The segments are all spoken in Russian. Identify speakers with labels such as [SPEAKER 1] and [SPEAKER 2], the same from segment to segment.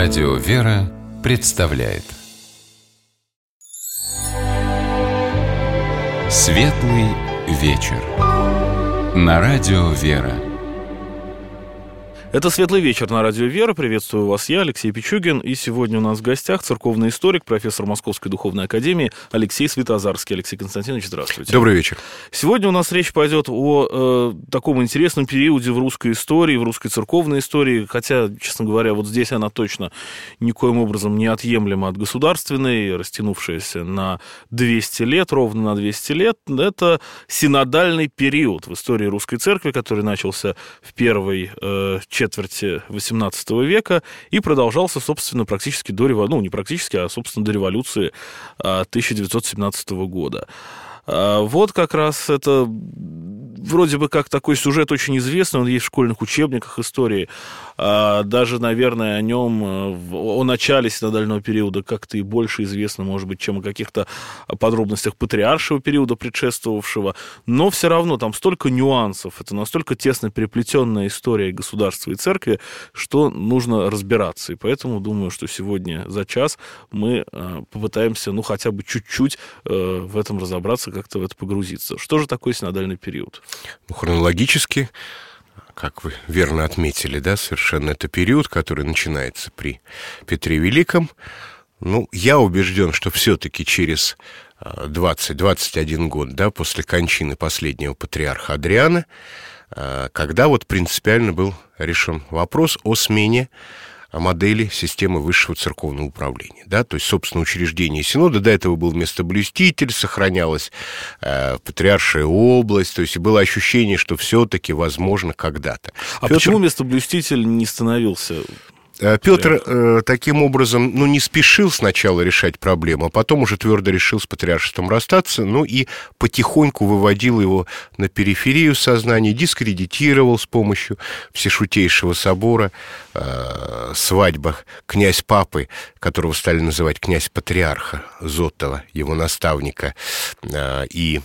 [SPEAKER 1] Радио «Вера» представляет Светлый вечер на Радио «Вера».
[SPEAKER 2] Это «Светлый вечер» на Радио «Вера». Приветствую вас, я, Алексей Пичугин. И сегодня у нас в гостях церковный историк, профессор Московской духовной академии Алексей Святозарский. Алексей Константинович, здравствуйте.
[SPEAKER 3] Добрый вечер.
[SPEAKER 2] Сегодня у нас речь пойдет о таком интересном периоде в русской истории, в русской церковной истории. Хотя, честно говоря, вот здесь она точно никоим образом не отъемлема от государственной, растянувшаяся на 200 лет, ровно на 200 лет. Это синодальный период в истории русской церкви, который начался в первой четверти XVIII века и продолжался, собственно, практически до революции, не практически, а, собственно, до революции 1917 года. Вот как раз это вроде бы как такой сюжет очень известный, он есть в школьных учебниках истории. Даже, наверное, о начале синодального периода как-то и больше известно, может быть, чем о каких-то подробностях патриаршего периода предшествовавшего. Но все равно там столько нюансов, это настолько тесно переплетенная история государства и церкви, что нужно разбираться. И поэтому думаю, что сегодня за час мы попытаемся, хотя бы чуть-чуть в этом разобраться, как-то в это погрузиться. Что же такое синодальный период?
[SPEAKER 3] Хронологически, как вы верно отметили, да, совершенно это период, который начинается при Петре Великом. Я убежден, что все-таки через 20-21 год, да, после кончины последнего патриарха Адриана, когда принципиально был решен вопрос о смене модели системы высшего церковного управления. Да? То есть, собственно, учреждение Синода, до этого был местоблюститель, сохранялась патриаршая область, то есть было ощущение, что все-таки возможно когда-то.
[SPEAKER 2] Почему местоблюститель не становился?
[SPEAKER 3] Петр таким образом, не спешил сначала решать проблему, а потом уже твердо решил с патриаршеством расстаться, и потихоньку выводил его на периферию сознания, дискредитировал с помощью Всешутейшего собора, свадьба князь-папы, которого стали называть князь-патриарха Зотова, его наставника, и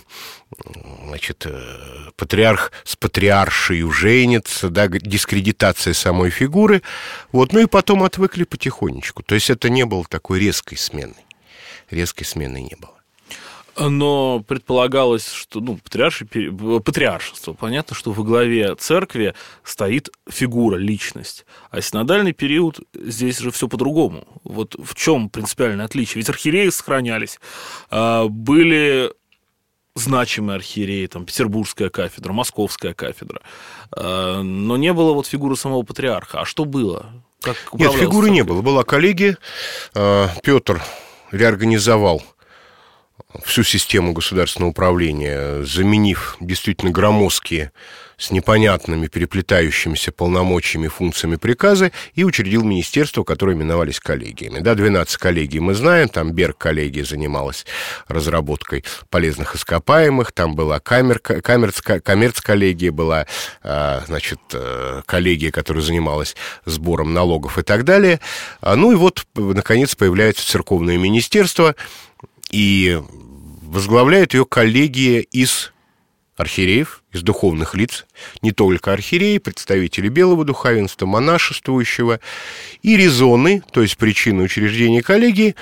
[SPEAKER 3] патриарх с патриаршей женится, да, дискредитация самой фигуры, и потом отвыкли потихонечку. То есть это не было такой резкой смены. Резкой смены не было.
[SPEAKER 2] Но предполагалось, что патриаршество. Понятно, что во главе церкви стоит фигура, личность. А синодальный период, здесь же все по-другому. Вот в чем принципиальное отличие? Ведь архиереи сохранялись, были значимые архиереи, Петербургская кафедра, Московская кафедра, но не было фигуры самого патриарха. А что было?
[SPEAKER 3] Нет, фигуры не было. Была коллегия. Петр реорганизовал всю систему государственного управления, заменив действительно громоздкие, с непонятными переплетающимися полномочиями, функциями приказы, и учредил министерства, которые именовались коллегиями. 12 коллегий мы знаем, там Берг-коллегия занималась разработкой полезных ископаемых, там была коммерц-коллегия, была, коллегия, которая занималась сбором налогов и так далее. Наконец, появляется церковное министерство, и возглавляет ее коллегия из архиереев, из духовных лиц, не только архиереи, представители белого духовенства, монашествующего, и резоны, то есть причины учреждения коллегии,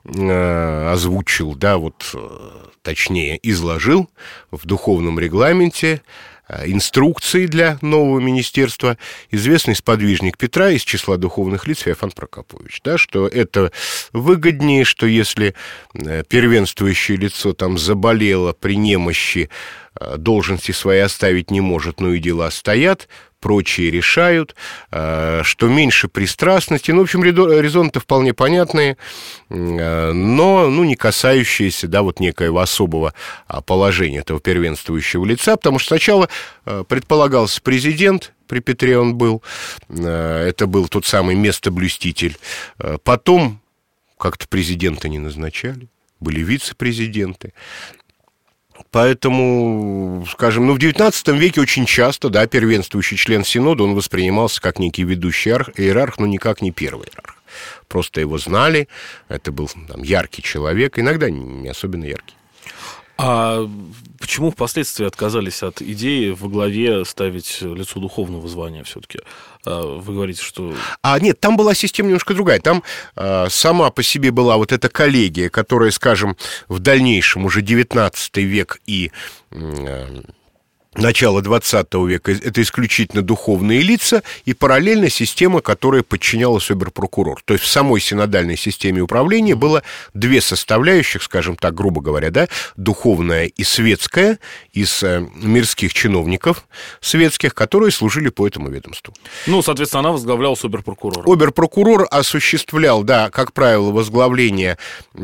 [SPEAKER 3] озвучил, точнее, изложил в духовном регламенте инструкции для нового министерства известный сподвижник Петра из числа духовных лиц Феофан Прокопович, что это выгоднее, что если первенствующее лицо заболело при немощи, должности свои оставить не может, но и дела стоят, прочие решают, что меньше пристрастности. В общем, резоны-то вполне понятные, но не касающиеся некоего особого положения этого первенствующего лица, потому что сначала предполагался президент, при Петре он был, это был тот самый местоблюститель, потом как-то президента не назначали, были вице-президенты. Поэтому, скажем, в XIX веке очень часто, первенствующий член Синода, он воспринимался как некий ведущий иерарх, но никак не первый иерарх. Просто его знали, это был яркий человек, иногда не особенно яркий.
[SPEAKER 2] А почему впоследствии отказались от идеи во главе ставить лицо духовного звания все-таки? Вы говорите, что...
[SPEAKER 3] Нет, там была система немножко другая. Там сама по себе была вот эта коллегия, которая, скажем, в дальнейшем уже 19 век и... начало 20 века – это исключительно духовные лица, и параллельно система, которая подчинялась оберпрокурору. То есть в самой синодальной системе управления было две составляющих, скажем так, грубо говоря, да, духовная и светская, из мирских чиновников светских, которые служили по этому ведомству.
[SPEAKER 2] Ну, соответственно, она возглавлялась оберпрокурором.
[SPEAKER 3] Оберпрокурор осуществлял, да, как правило, возглавление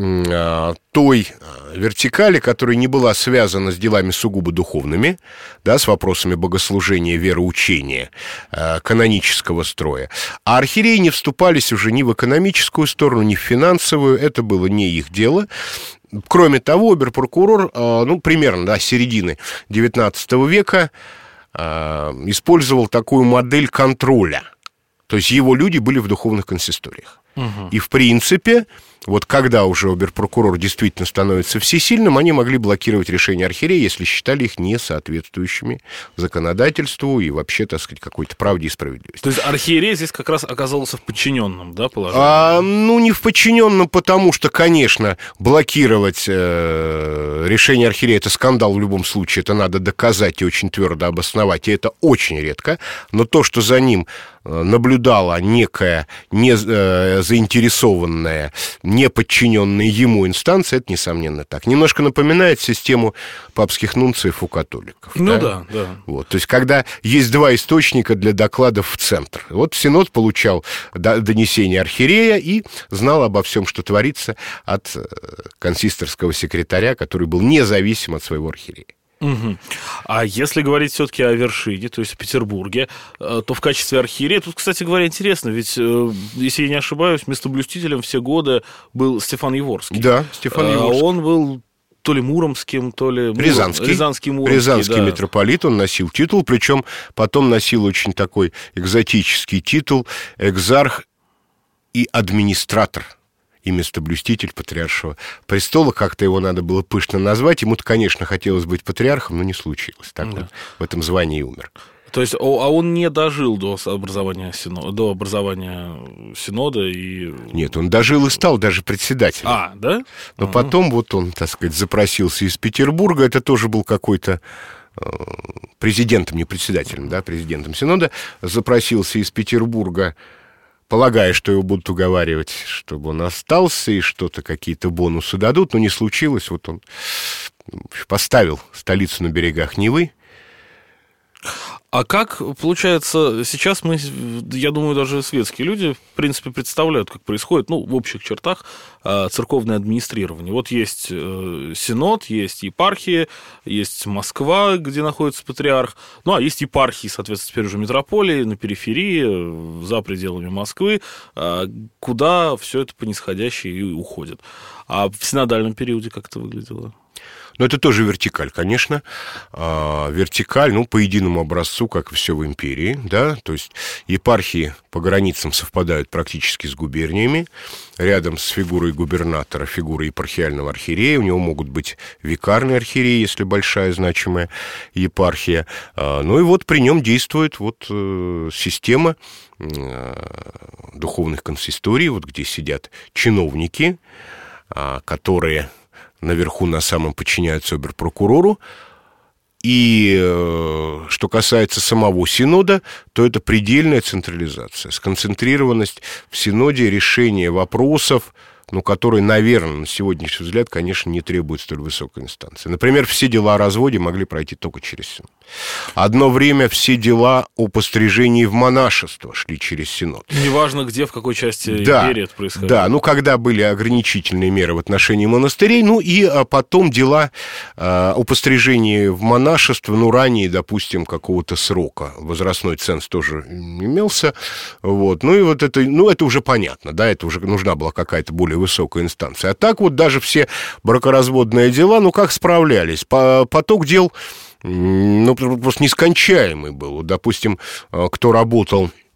[SPEAKER 3] той вертикали, которая не была связана с делами сугубо духовными, да, с вопросами богослужения, вероучения, канонического строя. А архиереи не вступались уже ни в экономическую сторону, ни в финансовую, это было не их дело. Кроме того, оберпрокурор, примерно до середины XIX века использовал такую модель контроля. То есть его люди были в духовных консисториях. И, в принципе, вот когда уже оберпрокурор действительно становится всесильным, они могли блокировать решения архиерея, если считали их не соответствующими законодательству и вообще, так сказать, какой-то правде и справедливости.
[SPEAKER 2] То есть архиерей здесь как раз оказался в подчиненном, да, положении?
[SPEAKER 3] Не в подчиненном, потому что, конечно, блокировать решение архиерея — это скандал в любом случае, это надо доказать и очень твердо обосновать, и это очень редко, но то, что за ним наблюдала некая заинтересованная, не подчиненная ему инстанция, это, несомненно, так. Немножко напоминает систему папских нунциев у католиков.
[SPEAKER 2] Ну да.
[SPEAKER 3] Вот, то есть, когда есть два источника для докладов в центр. Вот Синод получал донесение архиерея и знал обо всем, что творится, от консисторского секретаря, который был независим от своего архиерея.
[SPEAKER 2] Угу. А если говорить все-таки о вершине, то есть в Петербурге, то в качестве архиерея, тут, кстати говоря, интересно, ведь, если я не ошибаюсь, местоблюстителем все годы был Стефан Яворский.
[SPEAKER 3] Да, Стефан Яворский.
[SPEAKER 2] Он был то ли муромским, то ли...
[SPEAKER 3] Рязанский митрополит, он носил титул, причем потом носил очень такой экзотический титул экзарх и администратор. И местоблюститель патриаршего престола, как-то его надо было пышно назвать. Ему-то, конечно, хотелось быть патриархом, но не случилось. Так вот, в этом звании и умер.
[SPEAKER 2] То есть, он не дожил до образования синода и...
[SPEAKER 3] Нет, он дожил и стал даже председателем.
[SPEAKER 2] Да?
[SPEAKER 3] Но потом вот он, так сказать, запросился из Петербурга. Это тоже был какой-то президентом, не председателем, да, президентом синода. Запросился из Петербурга, полагая, что его будут уговаривать, чтобы он остался, и что-то, какие-то бонусы дадут, но не случилось. Вот он поставил столицу на берегах Невы.
[SPEAKER 2] А как, получается, сейчас мы, я думаю, даже светские люди, в принципе, представляют, как происходит, в общих чертах, церковное администрирование. Вот есть синод, есть епархия, есть Москва, где находится патриарх, а есть епархии, соответственно, теперь уже метрополии, на периферии, за пределами Москвы, куда все это по нисходящей и уходит. А в синодальном периоде как это выглядело?
[SPEAKER 3] Но это тоже вертикаль, конечно. Вертикаль, по единому образцу, как и все в империи, да, то есть епархии по границам совпадают практически с губерниями. Рядом с фигурой губернатора, фигурой епархиального архиерея. У него могут быть викарные архиереи, если большая значимая епархия. И вот при нем действует система духовных консисторий, где сидят чиновники, которые наверху на самом подчиняются оберпрокурору. И что касается самого синода, то это предельная централизация, сконцентрированность в синоде решения вопросов, которые, наверное, на сегодняшний взгляд, конечно, не требуют столь высокой инстанции. Например, все дела о разводе могли пройти только через синод. Одно время все дела о пострижении в монашество шли через синод.
[SPEAKER 2] Неважно, где, в какой части империи это происходило.
[SPEAKER 3] Да, когда были ограничительные меры в отношении монастырей, и потом дела о пострижении в монашество, ранее, допустим, какого-то срока. Возрастной ценз тоже имелся. Это уже понятно, да, это уже нужна была какая-то более высокая инстанция. А так даже все бракоразводные дела, как справлялись? Поток дел просто нескончаемый был. Допустим, кто работал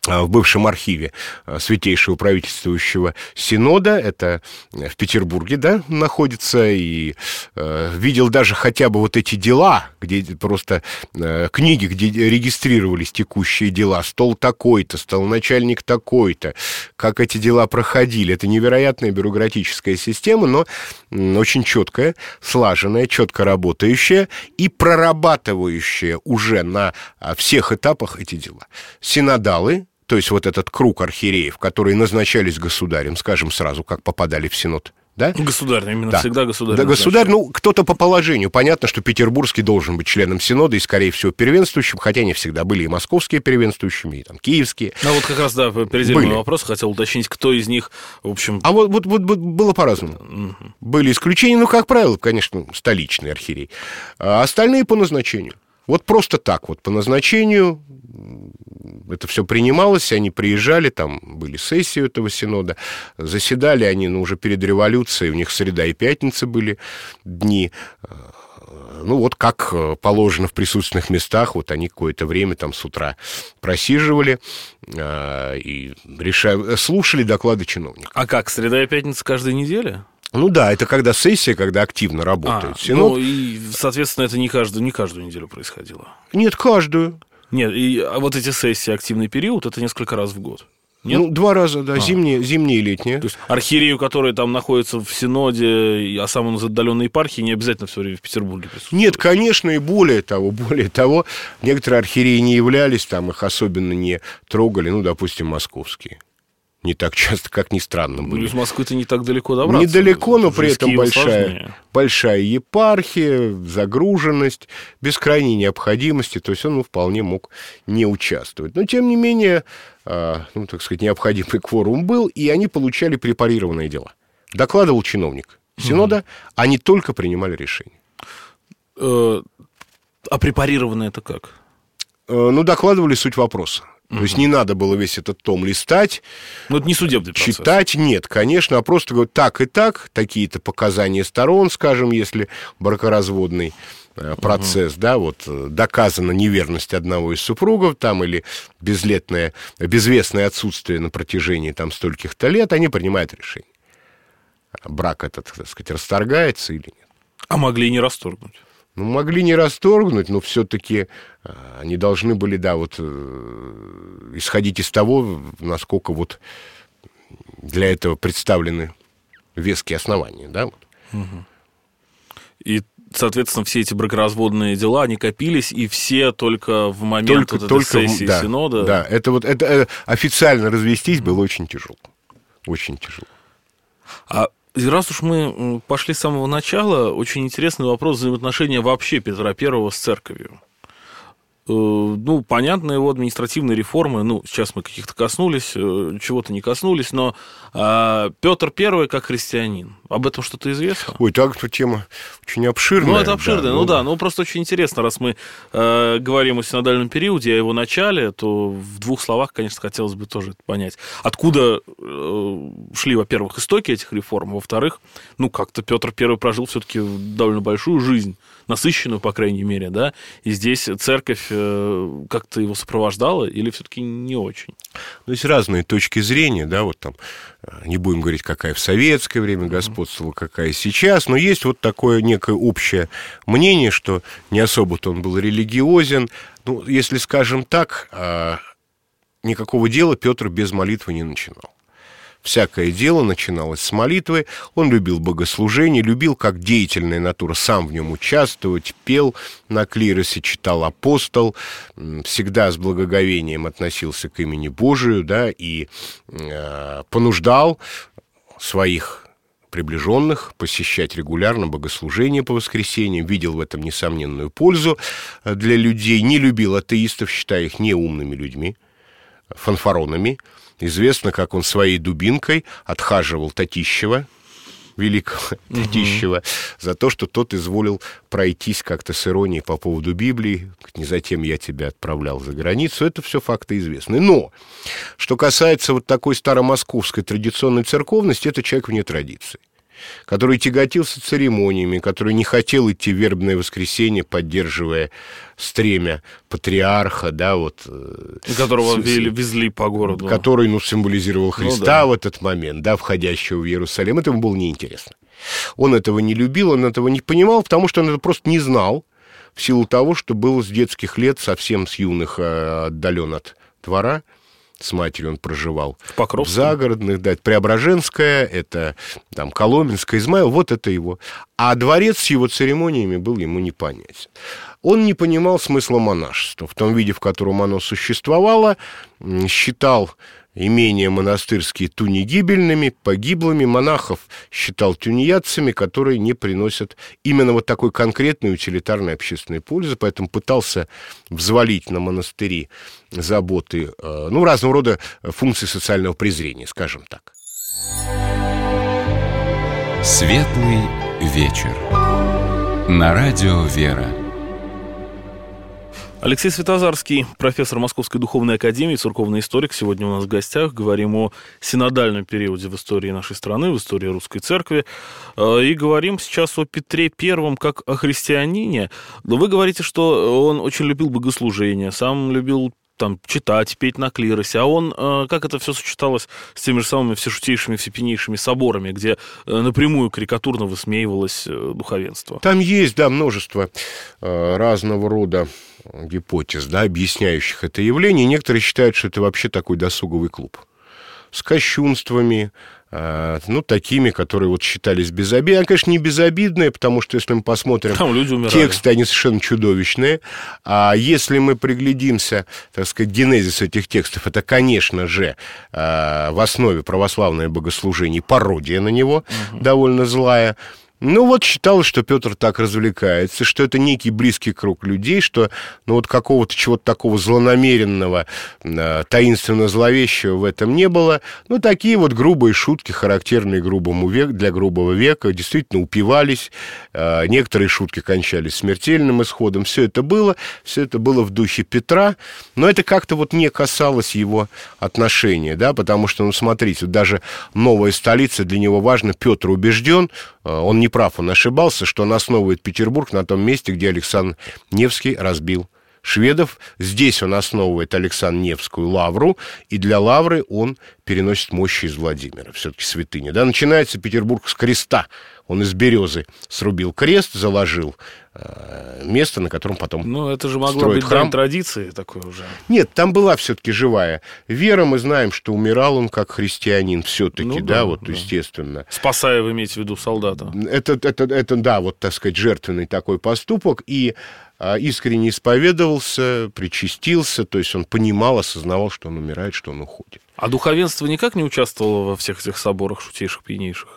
[SPEAKER 3] в бывшем архиве Святейшего Правительствующего Синода, это в Петербурге, да, находится, и видел даже хотя бы вот эти дела, где просто книги, где регистрировались текущие дела, стол такой-то, столоначальник такой-то, как эти дела проходили. Это невероятная бюрократическая система, но очень четкая, слаженная, четко работающая и прорабатывающая уже на всех этапах эти дела. Синодалы, то есть вот этот круг архиереев, которые назначались государем, скажем сразу, как попадали в Синод, да?
[SPEAKER 2] Государь, именно
[SPEAKER 3] да.
[SPEAKER 2] всегда государь.
[SPEAKER 3] Да, государь, ну, кто-то по положению. Понятно, что петербургский должен быть членом Синода и, скорее всего, первенствующим, хотя не всегда были и московские первенствующими, и там киевские.
[SPEAKER 2] Ну, вот как раз, да, передельный вопрос, хотел уточнить, кто из них, в общем...
[SPEAKER 3] А вот было по-разному. Были исключения, ну, как правило, конечно, столичный архиерей. А остальные по назначению. Вот просто так вот, по назначению... Это все принималось, они приезжали, там были сессии этого Синода, заседали они, ну, уже перед революцией, у них среда и пятница были дни, ну, вот как положено в присутственных местах, вот они какое-то время там с утра просиживали и слушали доклады чиновников.
[SPEAKER 2] А как, среда и пятница каждой недели?
[SPEAKER 3] Ну да, это когда сессия, когда активно работает Синод.
[SPEAKER 2] Ну, и, соответственно, это не каждую неделю происходило?
[SPEAKER 3] Нет, каждую.
[SPEAKER 2] Нет, и вот эти сессии, активный период, это несколько раз в год? Нет?
[SPEAKER 3] Ну, 2 раза, да, зимние и летние.
[SPEAKER 2] То есть архиерею, который там находится в Синоде, а сам он из отдаленной епархии, не обязательно все время в Петербурге присутствует?
[SPEAKER 3] Нет, конечно, и более того, некоторые архиереи не являлись, там их особенно не трогали, ну, допустим, московские. Не так часто, как ни странно были.
[SPEAKER 2] Ну, из Москвы-то не так далеко добраться.
[SPEAKER 3] Недалеко, но при этом
[SPEAKER 2] большая
[SPEAKER 3] епархия, загруженность, без крайней необходимости. То есть он вполне мог не участвовать. Но, тем не менее, так сказать, необходимый кворум был, и они получали препарированные дела. Докладывал чиновник Синода, они только принимали решение.
[SPEAKER 2] А препарированное это как?
[SPEAKER 3] Докладывали суть вопроса. То есть не надо было весь этот том листать.
[SPEAKER 2] Но это не судебный процесс.
[SPEAKER 3] Читать, нет, конечно, а просто говорят, так и так, такие-то показания сторон, скажем, если бракоразводный процесс, да, вот доказана неверность одного из супругов там или безвестное отсутствие на протяжении там стольких-то лет, они принимают решение. Брак этот, так сказать, расторгается или нет.
[SPEAKER 2] А могли и не расторгнуть.
[SPEAKER 3] Ну, могли не расторгнуть, но все-таки они должны были, да, вот исходить из того, насколько вот для этого представлены веские основания, да. Вот.
[SPEAKER 2] И, соответственно, все эти бракоразводные дела, они копились, и все только в момент этой сессии Синода...
[SPEAKER 3] Да, это официально развестись было очень тяжело. Очень тяжело.
[SPEAKER 2] И раз уж мы пошли с самого начала, очень интересный вопрос взаимоотношения вообще Петра I с церковью. Ну, понятно, его административные реформы, ну, сейчас мы каких-то коснулись, чего-то не коснулись, но Петр I как христианин, об этом что-то известно?
[SPEAKER 3] Ой, так эта тема очень обширная.
[SPEAKER 2] Ну, это обширная, да, просто очень интересно, раз мы говорим о синодальном периоде, о его начале, то в 2 словах, конечно, хотелось бы тоже понять, откуда шли, во-первых, истоки этих реформ, во-вторых, ну, как-то Петр I прожил все-таки довольно большую жизнь, насыщенную, по крайней мере, да, и здесь церковь как-то его сопровождала или все-таки не очень?
[SPEAKER 3] Ну, есть разные точки зрения, да, вот там, не будем говорить, какая в советское время господствовала, какая сейчас, но есть вот такое некое общее мнение, что не особо-то он был религиозен. Ну, если скажем так, никакого дела Петр без молитвы не начинал. Всякое дело начиналось с молитвы, он любил богослужение, любил как деятельная натура сам в нем участвовать, пел на клиросе, читал апостол, всегда с благоговением относился к имени Божию, да, и понуждал своих приближенных посещать регулярно богослужение по воскресеньям, видел в этом несомненную пользу для людей, не любил атеистов, считая их неумными людьми, фанфаронами. Известно, как он своей дубинкой отхаживал Татищева, великого Татищева, за то, что тот изволил пройтись как-то с иронией по поводу Библии. Не затем я тебя отправлял за границу. Это все факты известны. Но, что касается вот такой старомосковской традиционной церковности, это человек вне традиции. который тяготился церемониями, который не хотел идти в вербное воскресенье, поддерживая стремя патриарха, да, вот...
[SPEAKER 2] Которого везли по городу.
[SPEAKER 3] Который, символизировал Христа в этот момент, да, входящего в Иерусалим. Это ему было неинтересно. Он этого не любил, он этого не понимал, потому что он это просто не знал, в силу того, что был с детских лет, совсем с юных, отдален от двора. С матерью он проживал в загородных, да, это Преображенская, это там Коломенская, Измаил, вот это его. А дворец с его церемониями был ему непонятен. Он не понимал смысла монашества в том виде, в котором оно существовало, считал имения монастырские тунегибельными, погиблыми, монахов считал тунеядцами, которые не приносят именно вот такой конкретной утилитарной общественной пользы, поэтому пытался взвалить на монастыри заботы, разного рода функции социального презрения, скажем так.
[SPEAKER 1] Светлый вечер. На радио «Вера».
[SPEAKER 2] Алексей Святозарский, профессор Московской духовной академии, церковный историк. Сегодня у нас в гостях. Говорим о синодальном периоде в истории нашей страны, в истории русской церкви. И говорим сейчас о Петре I как о христианине. Но вы говорите, что он очень любил богослужение, сам любил читать, петь на клиросе. А он, как это все сочеталось с теми же самыми всешутейшими, всепеннейшими соборами, где напрямую карикатурно высмеивалось духовенство?
[SPEAKER 3] Там есть, да, множество разного рода гипотез, да, объясняющих это явление. Некоторые считают, что это вообще такой досуговый клуб с кощунствами, такими, которые вот считались безобидными. Они, конечно, не безобидные, потому что, если мы посмотрим, тексты, они совершенно чудовищные. А если мы приглядимся, так сказать, генезис этих текстов, это, конечно же, в основе православное богослужение, пародия на него довольно злая. Считалось, что Петр так развлекается, что это некий близкий круг людей, что какого-то чего-то такого злонамеренного, таинственно-зловещего в этом не было. Такие вот грубые шутки, характерные для грубого века, действительно упивались. Некоторые шутки кончались смертельным исходом. Все это было в духе Петра, но это как-то не касалось его отношения, да, потому что, смотрите, даже новая столица для него важна. Петр убежден, он не прав, он ошибался, что он основывает Петербург на том месте, где Александр Невский разбил шведов. Здесь он основывает Александр Невскую лавру, и для лавры он переносит мощи из Владимира, все-таки святыня. Да? Начинается Петербург с креста. Он из березы срубил крест, заложил место, на котором потом
[SPEAKER 2] это же могло быть храм. Традиции такой уже.
[SPEAKER 3] Нет, там была все-таки живая вера. Мы знаем, что умирал он как христианин все-таки, естественно.
[SPEAKER 2] Спасая, вы имеете в виду, солдата.
[SPEAKER 3] Это, так сказать, жертвенный такой поступок. И искренне исповедовался, причастился, то есть он понимал, осознавал, что он умирает, что он уходит.
[SPEAKER 2] А духовенство никак не участвовало во всех этих соборах шутейших, пьянейших?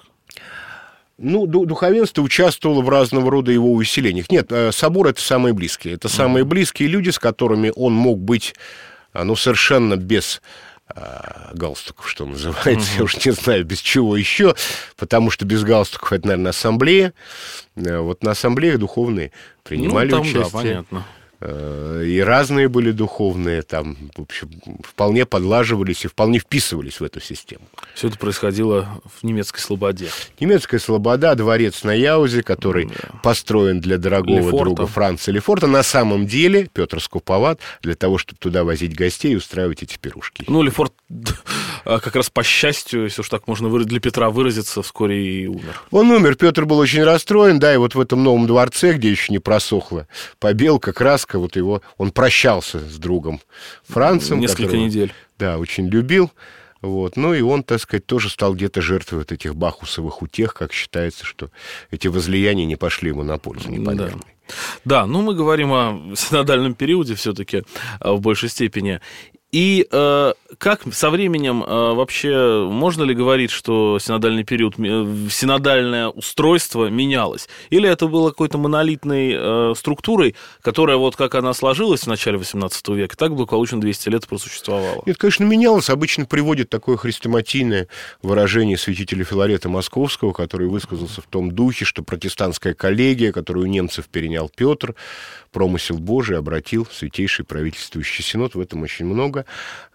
[SPEAKER 3] Духовенство участвовало в разного рода его увеселениях. Нет, собор — это самые близкие. Это самые близкие люди, с которыми он мог быть, совершенно без галстуков, что называется. Я уж не знаю, без чего еще, потому что без галстуков это, наверное, ассамблея. На ассамблеях духовные принимали участие.
[SPEAKER 2] Да, понятно.
[SPEAKER 3] И разные были духовные, там, в общем, вполне подлаживались и вполне вписывались в эту систему.
[SPEAKER 2] Все это происходило в немецкой Слободе.
[SPEAKER 3] Немецкая Слобода, дворец на Яузе, который построен для дорогого друга Франца Лефорта. На самом деле Петр скуповат для того, чтобы туда возить гостей и устраивать эти пирушки.
[SPEAKER 2] Лефорт как раз по счастью, если уж так можно для Петра выразиться, вскоре и умер.
[SPEAKER 3] Он умер, Петр был очень расстроен, да, и вот в этом новом дворце, где еще не просохла побелка, краска, он прощался с другом Францем.
[SPEAKER 2] Несколько недель.
[SPEAKER 3] Да, очень любил. И он, так сказать, тоже стал где-то жертвой этих бахусовых утех, как считается, что эти возлияния не пошли ему на пользу, непонятно.
[SPEAKER 2] Да, мы говорим о синодальном периоде все-таки в большей степени. И как со временем вообще можно ли говорить, что синодальный период, синодальное устройство менялось? Или это было какой-то монолитной структурой, которая как она сложилась в начале XVIII века, так благополучно 200 лет просуществовала?
[SPEAKER 3] Нет, конечно, менялось. Обычно приводит такое хрестоматийное выражение святителя Филарета Московского, который высказался в том духе, что протестантская коллегия, которую у немцев перенял Петр, промысел Божий обратил в святейший правительствующий синод. В этом очень много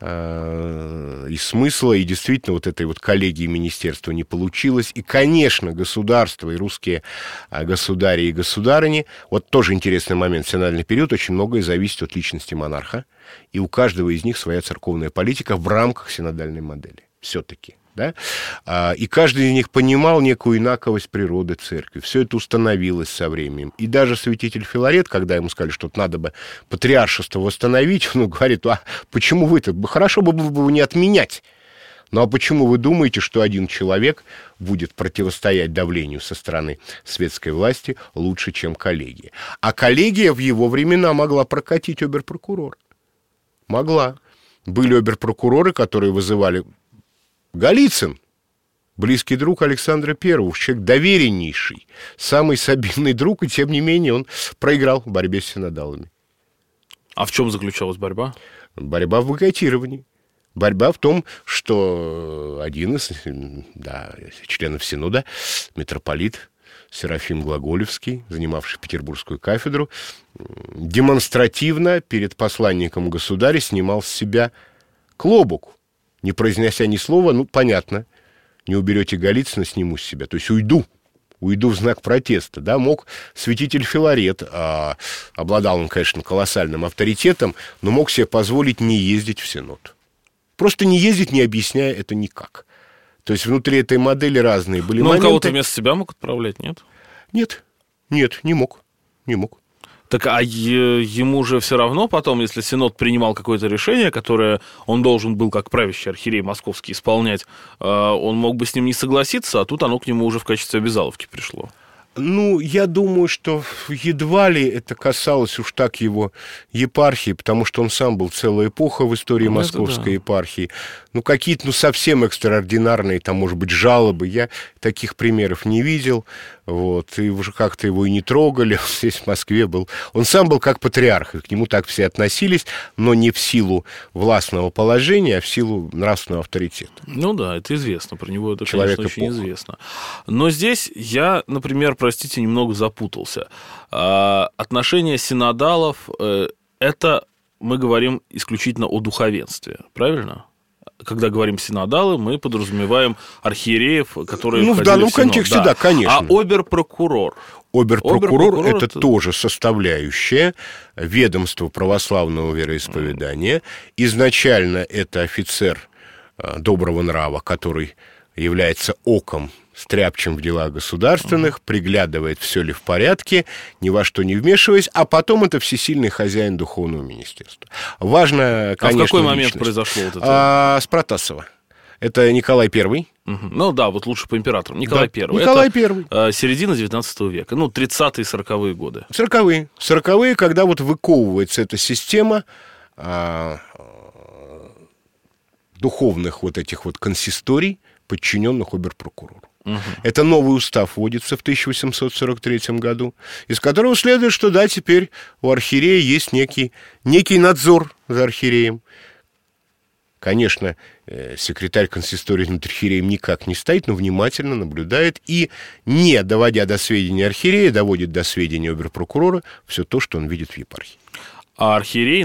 [SPEAKER 3] и смысла, и действительно вот этой вот коллегии министерства не получилось. И, конечно, государство и русские государи и государыни, вот тоже интересный момент, в синодальный период очень многое зависит от личности монарха, и у каждого из них своя церковная политика в рамках синодальной модели. Все-таки. Да? И каждый из них понимал некую инаковость природы церкви. Все это установилось со временем. И даже святитель Филарет, когда ему сказали, что надо бы патриаршество восстановить, он говорит, а почему вы-то? Хорошо бы было бы не отменять. Ну а почему вы думаете, что один человек будет противостоять давлению со стороны светской власти лучше, чем коллегия? А коллегия в его времена могла прокатить оберпрокурора. Могла. Были оберпрокуроры, которые вызывали... Голицын, близкий друг Александра I, человек довереннейший, самый сабинный друг, и тем не менее он проиграл в борьбе с синодалами.
[SPEAKER 2] А в чем заключалась борьба?
[SPEAKER 3] Борьба в бойкотировании. Борьба в том, что один из членов Синода, митрополит Серафим Глаголевский, занимавший Петербургскую кафедру, демонстративно перед посланником государя снимал с себя клобук. Не произнося ни слова, понятно, не уберете Голицына, сниму с себя. То есть уйду в знак протеста. Да? Мог святитель Филарет, обладал он, конечно, колоссальным авторитетом, но мог себе позволить не ездить в Синод. Просто не ездить, не объясняя это никак. То есть внутри этой модели разные были моменты.
[SPEAKER 2] Но он кого-то вместо себя мог отправлять, нет?
[SPEAKER 3] Нет, не мог.
[SPEAKER 2] Так, а ему же все равно потом, если Синод принимал какое-то решение, которое он должен был, как правящий архиерей московский, исполнять, он мог бы с ним не согласиться, а тут оно к нему уже в качестве обязаловки пришло.
[SPEAKER 3] Я думаю, что едва ли это касалось уж так его епархии, потому что он сам был целая эпоха в истории московской епархии. Какие-то, совсем экстраординарные, там, может быть, жалобы. Я таких примеров не видел. И уже как-то его и не трогали. Он здесь в Москве был. Он сам был как патриарх, и к нему так все относились, но не в силу властного положения, а в силу нравственного авторитета.
[SPEAKER 2] Это известно. Про него это, конечно, очень известно. Но здесь я, например, простите, немного запутался. Отношения синодалов – это мы говорим исключительно о духовенстве, правильно? Когда говорим синодалы, мы подразумеваем архиереев, которые входили в
[SPEAKER 3] данном
[SPEAKER 2] синод.
[SPEAKER 3] контексте, да, конечно.
[SPEAKER 2] А оберпрокурор?
[SPEAKER 3] Оберпрокурор – это тоже составляющая ведомства православного вероисповедания. Изначально это офицер доброго нрава, который является оком, стряпчем в делах государственных, приглядывает, все ли в порядке, ни во что не вмешиваясь, а потом это всесильный хозяин духовного министерства. Важно, конечно,
[SPEAKER 2] в какой момент
[SPEAKER 3] личность.
[SPEAKER 2] произошло вот это?
[SPEAKER 3] С Протасова. Это Николай I.
[SPEAKER 2] Лучше по императорам. Николай I.
[SPEAKER 3] Николай I.
[SPEAKER 2] Это середина 19 века, 30-е, 40-е годы.
[SPEAKER 3] 40-е, когда выковывается эта система духовных этих консисторий, подчиненных оберпрокурору. Это новый устав вводится в 1843 году, из которого следует, что теперь у архиерея есть некий надзор за архиереем. Конечно, секретарь консистории над архиереем никак не стоит, но внимательно наблюдает и, не доводя до сведения архиерея, доводит до сведения оберпрокурора все то, что он видит в епархии.
[SPEAKER 2] А архиерей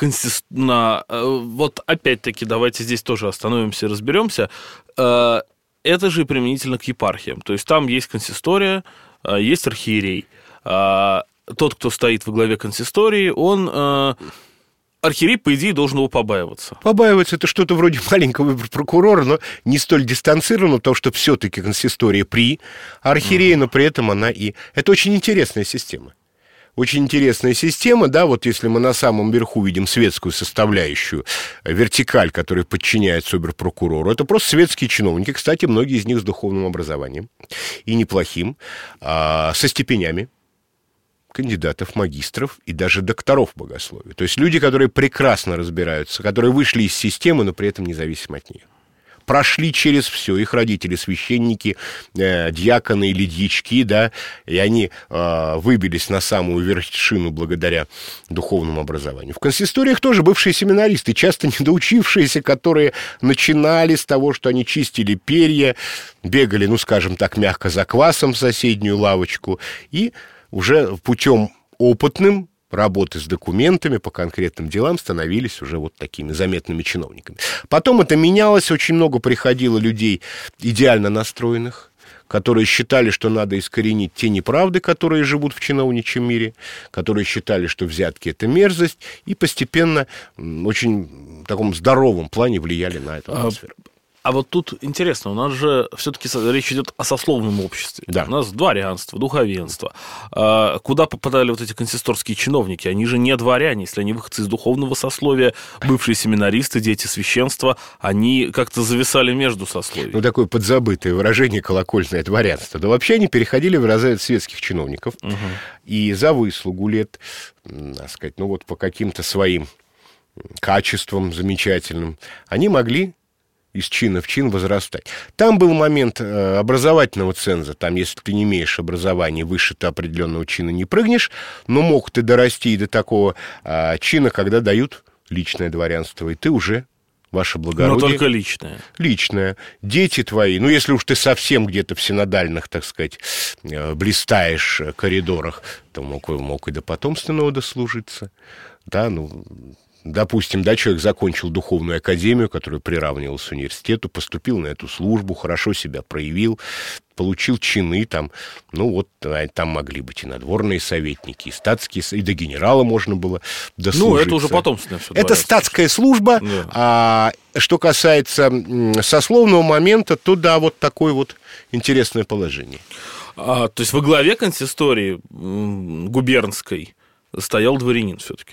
[SPEAKER 2] опять-таки, давайте здесь тоже остановимся и разберемся. Это же применительно к епархиям. То есть там есть консистория, есть архиерей. Тот, кто стоит во главе консистории, он... Архиерей, по идее, должен его побаиваться.
[SPEAKER 3] Побаиваться — это что-то вроде маленького прокурора, но не столь дистанцированно, потому что все-таки консистория при архиерее, но при этом она и... Это очень интересная система. Очень интересная система, если мы на самом верху видим светскую составляющую, вертикаль, которая подчиняется оберпрокурору, это просто светские чиновники, кстати, многие из них с духовным образованием, и неплохим, со степенями кандидатов, магистров и даже докторов богословия. То есть люди, которые прекрасно разбираются, которые вышли из системы, но при этом независимы от нее. Прошли через все, их родители священники, диаконы или дьячки, и они выбились на самую вершину благодаря духовному образованию. В консисториях тоже бывшие семинаристы, часто недоучившиеся, которые начинали с того, что они чистили перья, бегали, мягко за квасом в соседнюю лавочку, и уже путем опытным работы с документами по конкретным делам становились уже вот такими заметными чиновниками. Потом это менялось, очень много приходило людей идеально настроенных, которые считали, что надо искоренить те неправды, которые живут в чиновничьем мире, которые считали, что взятки – это мерзость, и постепенно очень в таком здоровом плане влияли на эту атмосферу.
[SPEAKER 2] А вот тут интересно, у нас же все-таки речь идет о сословном обществе.
[SPEAKER 3] Да.
[SPEAKER 2] У нас дворянство, духовенство. Куда попадали вот эти консисторские чиновники? Они же не дворяне, если они выходцы из духовного сословия, бывшие семинаристы, дети священства, они как-то зависали между сословиями.
[SPEAKER 3] Ну, такое подзабытое выражение «колокольное дворянство». Да вообще они переходили в разряд светских чиновников. Угу. И за выслугу лет, так сказать, ну вот по каким-то своим качествам замечательным, они могли из чина в чин возрастать. Там был момент образовательного ценза. Там, если ты не имеешь образования, выше ты определенного чина не прыгнешь, но мог ты дорасти и до такого чина, когда дают личное дворянство, и ты уже, ваше благородие...
[SPEAKER 2] Но только личное.
[SPEAKER 3] Личное. Дети твои, ну, если уж ты совсем где-то в синодальных, так сказать, блистаешь коридорах, то мог и до потомственного дослужиться. Да, ну... Допустим, да, человек закончил духовную академию, которая приравнивалась к университету, поступил на эту службу, хорошо себя проявил, получил чины там, ну вот там могли быть и надворные советники, и статские, и до генерала можно было дослужиться.
[SPEAKER 2] Ну, это уже потомственное все.
[SPEAKER 3] Это статская служба, да. А что касается сословного момента, то да, вот такое вот интересное положение.
[SPEAKER 2] То есть во главе консистории губернской стоял дворянин все-таки?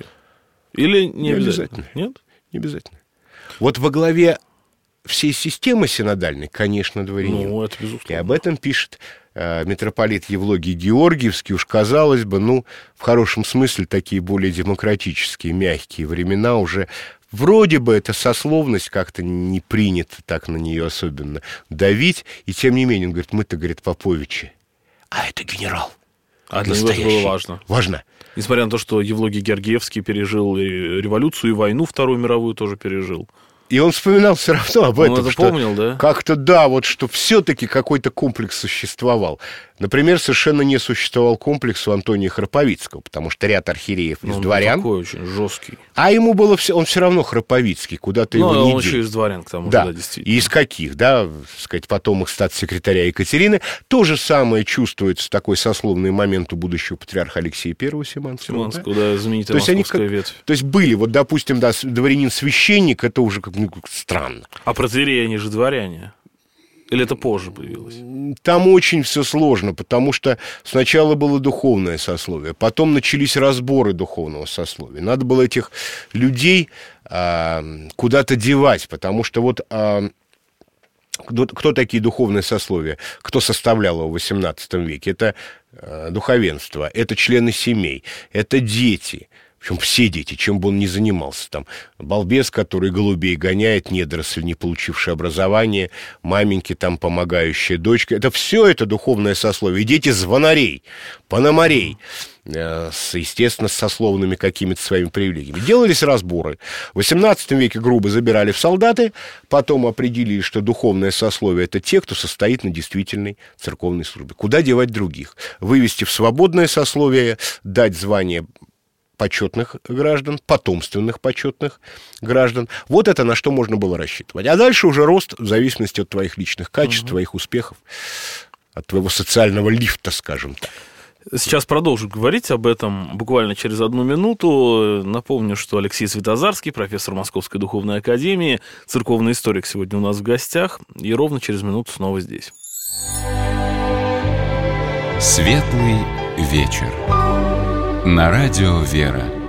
[SPEAKER 2] Или не обязательно? Нет?
[SPEAKER 3] Не обязательно. Вот во главе всей системы синодальной, конечно, дворянин.
[SPEAKER 2] Ну, это безусловно.
[SPEAKER 3] И об этом пишет митрополит Евлогий Георгиевский. Уж, казалось бы, ну, в хорошем смысле, такие более демократические, мягкие времена уже... Вроде бы эта сословность как-то не принято так на нее особенно давить. И тем не менее, он говорит, мы-то, говорит, поповичи. А это генерал.
[SPEAKER 2] А для него это было важно.
[SPEAKER 3] Важно.
[SPEAKER 2] Несмотря на то, что Евлогий Георгиевский пережил и революцию, и войну Вторую мировую тоже пережил.
[SPEAKER 3] И он вспоминал все равно об этом.
[SPEAKER 2] Он это помнил, да?
[SPEAKER 3] Как-то, да, вот что все-таки какой-то комплекс существовал. Например, совершенно не существовал комплекс у Антония Храповицкого, потому что ряд архиереев из дворян.
[SPEAKER 2] Такой очень жесткий.
[SPEAKER 3] А ему было он все равно Храповицкий, куда-то его не
[SPEAKER 2] он
[SPEAKER 3] дел.
[SPEAKER 2] еще из дворян, к тому же,
[SPEAKER 3] да,
[SPEAKER 2] действительно.
[SPEAKER 3] И из каких, да, сказать, потомок статс-секретаря Екатерины. То же самое чувствуется такой сословный момент у будущего патриарха Алексея I Симанского.
[SPEAKER 2] Да, знаменитая московская ветвь.
[SPEAKER 3] То есть были, вот, допустим, да, дворянин-священник, это уже как странно.
[SPEAKER 2] А протоиереи, они же дворяне. Или это позже появилось?
[SPEAKER 3] Там очень все сложно, потому что сначала было духовное сословие, потом начались разборы духовного сословия. Надо было этих людей куда-то девать, потому что вот кто такие духовные сословия? Кто составлял его в XVIII веке? Это духовенство, это члены семей, это дети. Причем все дети, чем бы он ни занимался. Там балбес, который голубей гоняет, недоросль, не получивший образование, маменьки, там помогающая дочка. Это все это духовное сословие. И дети звонарей, пономарей, естественно, с сословными какими-то своими привилегиями. Делались разборы. В XVIII веке грубо забирали в солдаты, потом определили, что духовное сословие – это те, кто состоит на действительной церковной службе. Куда девать других? Вывести в свободное сословие, дать звание почетных граждан, потомственных почетных граждан. Вот это на что можно было рассчитывать. А дальше уже рост в зависимости от твоих личных качеств, твоих успехов, от твоего социального лифта, скажем так.
[SPEAKER 2] Сейчас продолжу говорить об этом буквально через 1 минуту. Напомню, что Алексей Святозарский, профессор Московской духовной академии, церковный историк, сегодня у нас в гостях. И ровно через минуту снова здесь.
[SPEAKER 1] Светлый вечер. На радио «Вера».